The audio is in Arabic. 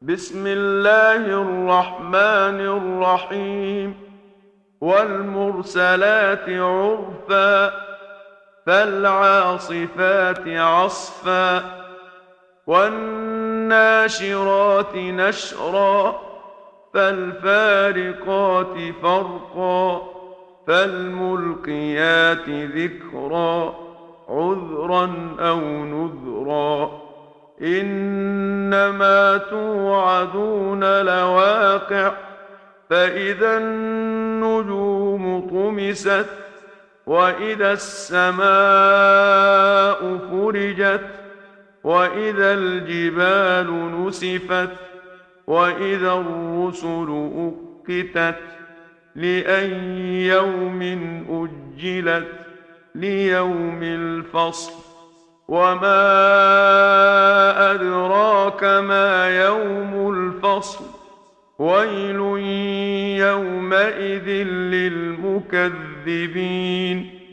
بسم الله الرحمن الرحيم. والمرسلات عرفا فالعاصفات عصفا والناشرات نشرا فالفارقات فرقا فالملقيات ذكرا عذرا أو نذرا إنما توعدون لواقع فإذا النجوم طمست وإذا السماء فرجت وإذا الجبال نسفت وإذا الرسل أقتت لأي يوم أجلت ليوم الفصل وما أدراك ما يوم الفصل ويل يومئذ للمكذبين.